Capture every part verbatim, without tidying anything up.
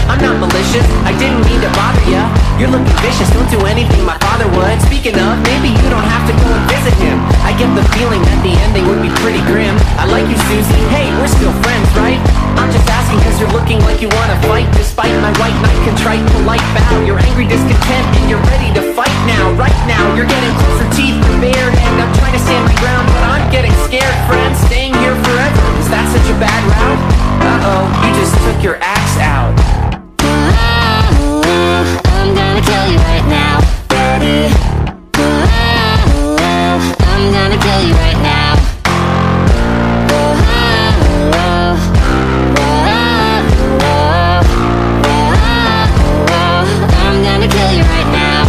I'm not malicious, I didn't mean to bother ya. You're looking vicious, don't do anything my father would. Speaking of, maybe you don't have to go and visit him. I get the feeling that the ending would be pretty grim. I like you, Susie, hey, we're still friends, right? I'm just asking cause you're looking like you wanna fight. Despite my white knight contrite polite bow, you're angry, discontent, and you're ready to fight now. Right now, you're getting closer, teeth prepared, and I'm trying to stand my ground, but I'm getting scared, friend. Staying here forever, is that such a bad route? Uh-oh, you just took your axe out. I'm gonna kill you right now, buddy. I'm gonna kill you right now. I'm gonna kill you right now.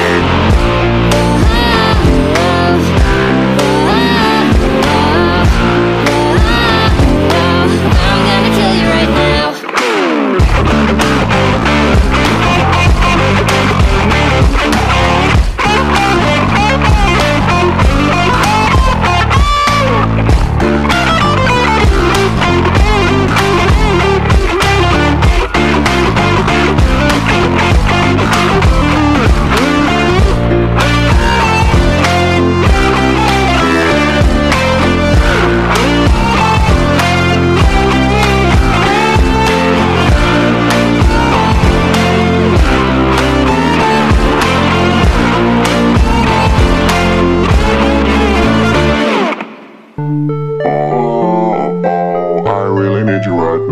I'm gonna kill you right now.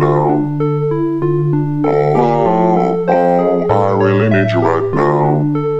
Oh, oh, I really need you right now.